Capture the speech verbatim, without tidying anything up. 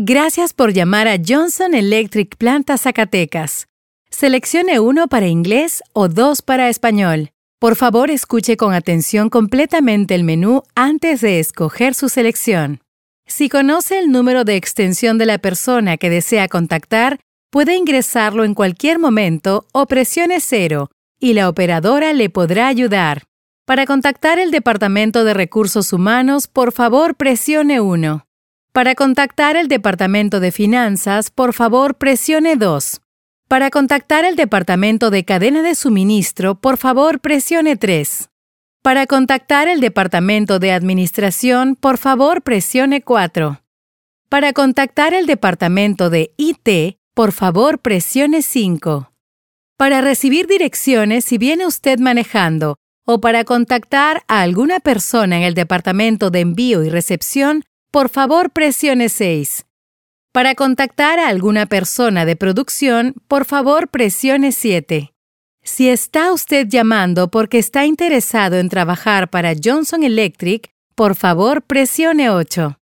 Gracias por llamar a Johnson Electric Planta Zacatecas. Seleccione uno para inglés o dos para español. Por favor, escuche con atención completamente el menú antes de escoger su selección. Si conoce el número de extensión de la persona que desea contactar, puede ingresarlo en cualquier momento o presione cero y la operadora le podrá ayudar. Para contactar el Departamento de Recursos Humanos, por favor, presione uno. Para contactar el Departamento de Finanzas, por favor, presione dos. Para contactar el Departamento de Cadena de Suministro, por favor, presione tres. Para contactar el Departamento de Administración, por favor, presione cuatro. Para contactar el Departamento de I T, por favor, presione cinco. Para recibir direcciones si viene usted manejando o para contactar a alguna persona en el Departamento de Envío y Recepción, por favor, presione seis. Para contactar a alguna persona de producción, por favor, presione siete. Si está usted llamando porque está interesado en trabajar para Johnson Electric, por favor, presione ocho.